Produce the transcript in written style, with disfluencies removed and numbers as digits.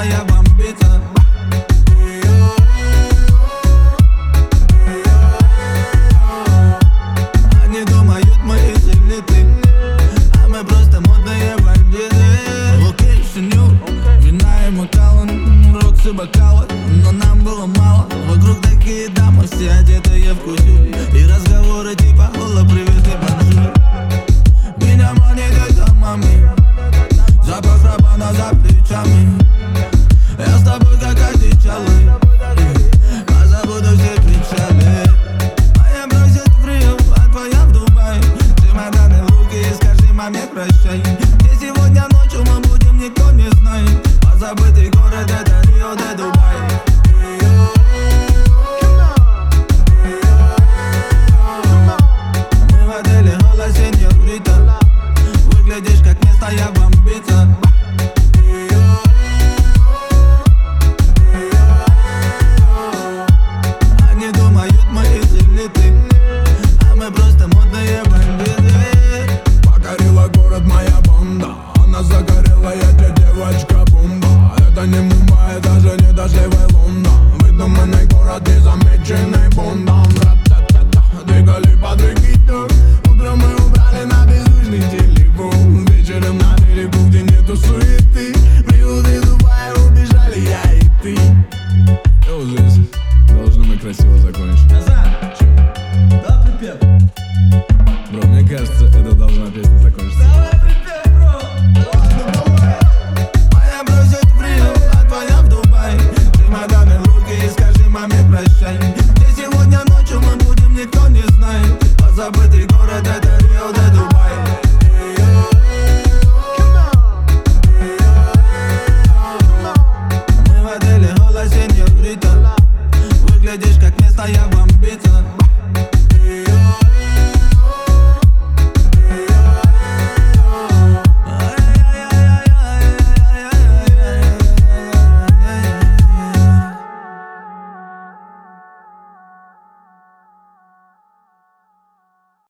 твоя бомбица. Они думают, мы из элиты, а мы просто модные бандиты. Локейшн нью, вина и Макаллан, рокс и бокалы, но нам было мало. Вокруг такие дамы, все одетые в кутюр, и разговоры типа «Ола, привет и бонжур». Меня манит это мами, запах рабана за плечами. Я с тобой как одичалый, позабуду все печали. Моя бросит в Рио, а твоя в Дубае. Чемоданы в руки и скажи маме прощай. Где сегодня ночью мы будем, никто не знает. Позабытый город — это Рио де Дубай.